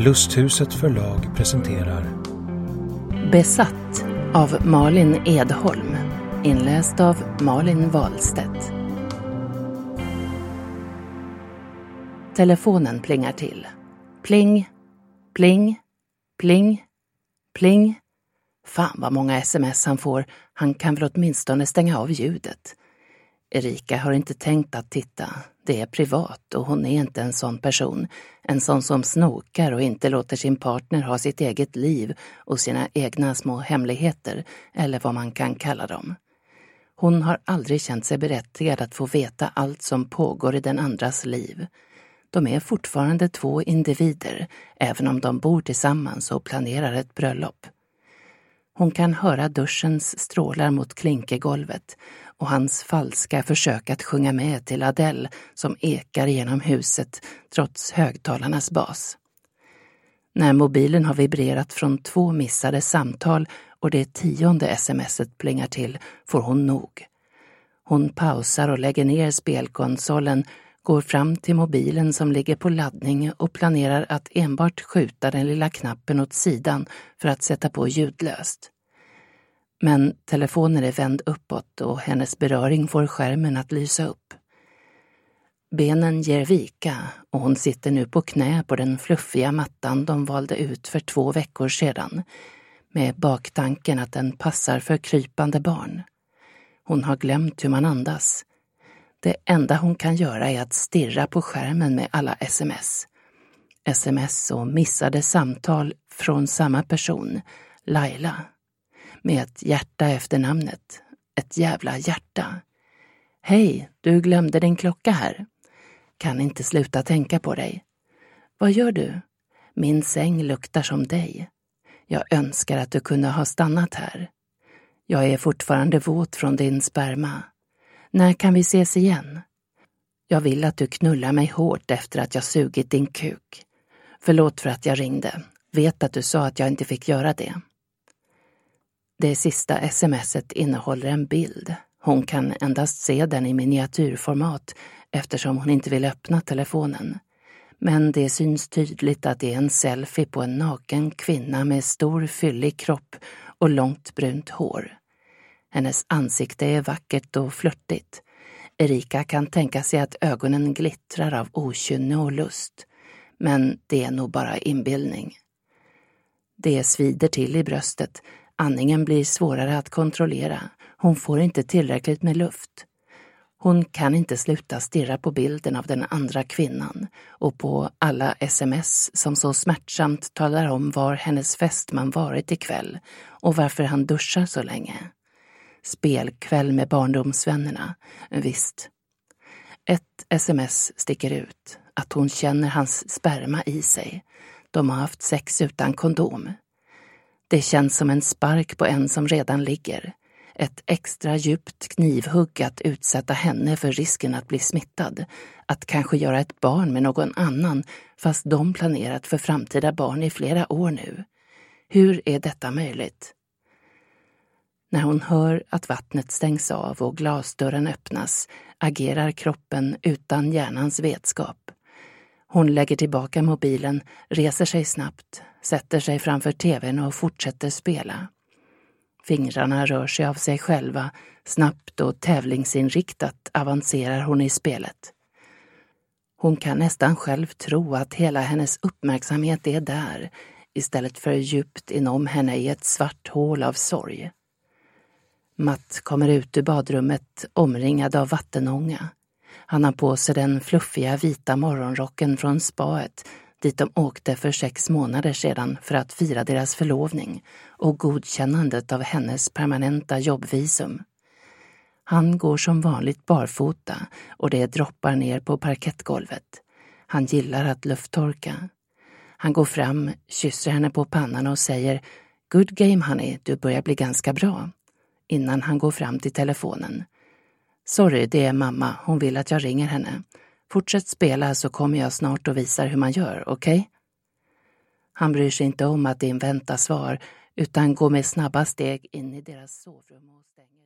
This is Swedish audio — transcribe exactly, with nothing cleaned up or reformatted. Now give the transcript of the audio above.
Lusthuset förlag presenterar Besatt av Malin Edholm, inläst av Malin Wahlstedt. Telefonen plingar till. Pling, pling, pling, pling. Fan vad många sms han får. Han kan väl åtminstone stänga av ljudet. Erika har inte tänkt att titta. Det är privat och hon är inte en sån person. En sån som snokar och inte låter sin partner ha sitt eget liv och sina egna små hemligheter, eller vad man kan kalla dem. Hon har aldrig känt sig berättigad att få veta allt som pågår i den andras liv. De är fortfarande två individer, även om de bor tillsammans och planerar ett bröllop. Hon kan höra duschens strålar mot klinkegolvet och hans falska försök att sjunga med till Adele som ekar genom huset trots högtalarnas bas. När mobilen har vibrerat från två missade samtal och det tionde smset plingar till får hon nog. Hon pausar och lägger ner spelkonsolen, går fram till mobilen som ligger på laddning och planerar att enbart skjuta den lilla knappen åt sidan för att sätta på ljudlöst. Men telefonen är vänd uppåt och hennes beröring får skärmen att lysa upp. Benen ger vika och hon sitter nu på knä på den fluffiga mattan de valde ut för två veckor sedan, med baktanken att den passar för krypande barn. Hon har glömt hur man andas. Det enda hon kan göra är att stirra på skärmen med alla sms. Sms och missade samtal från samma person, Laila. Med ett hjärta efter namnet. Ett jävla hjärta. Hej, du glömde din klocka här. Kan inte sluta tänka på dig. Vad gör du? Min säng luktar som dig. Jag önskar att du kunde ha stannat här. Jag är fortfarande våt från din sperma. När kan vi ses igen? Jag vill att du knullar mig hårt efter att jag sugit din kuk. Förlåt för att jag ringde. Vet att du sa att jag inte fick göra det. Det sista smset innehåller en bild. Hon kan endast se den i miniatyrformat eftersom hon inte vill öppna telefonen. Men det syns tydligt att det är en selfie på en naken kvinna med stor fyllig kropp och långt brunt hår. Hennes ansikte är vackert och flörtigt. Erika kan tänka sig att ögonen glittrar av okynne och lust. Men det är nog bara inbildning. Det svider till i bröstet. Andningen blir svårare att kontrollera. Hon får inte tillräckligt med luft. Hon kan inte sluta stirra på bilden av den andra kvinnan och på alla sms som så smärtsamt talar om var hennes fästman varit ikväll och varför han duschar så länge. Spelkväll med barndomsvännerna, visst. Ett sms sticker ut, att hon känner hans sperma i sig. De har haft sex utan kondom. Det känns som en spark på en som redan ligger. Ett extra djupt knivhugg att utsätta henne för risken att bli smittad. Att kanske göra ett barn med någon annan fast de planerat för framtida barn i flera år nu. Hur är detta möjligt? När hon hör att vattnet stängs av och glasdörren öppnas agerar kroppen utan hjärnans vetskap. Hon lägger tillbaka mobilen, reser sig snabbt, sätter sig framför tvn och fortsätter spela. Fingrarna rör sig av sig själva, snabbt och tävlingsinriktat avancerar hon i spelet. Hon kan nästan själv tro att hela hennes uppmärksamhet är där, istället för djupt inom henne i ett svart hål av sorg. Matt kommer ut ur badrummet omringad av vattenånga. Han har på sig den fluffiga vita morgonrocken från spaet dit de åkte för sex månader sedan för att fira deras förlovning och godkännandet av hennes permanenta jobbvisum. Han går som vanligt barfota och det droppar ner på parkettgolvet. Han gillar att lufttorka. Han går fram, kysser henne på pannan och säger "Good game honey, du börjar bli ganska bra", innan han går fram till telefonen. "Sorry, det är mamma. Hon vill att jag ringer henne. Fortsätt spela så kommer jag snart och visar hur man gör, okej?" Okay? Han bryr sig inte om att invänta svar utan går med snabba steg in i deras sovrum och stänger.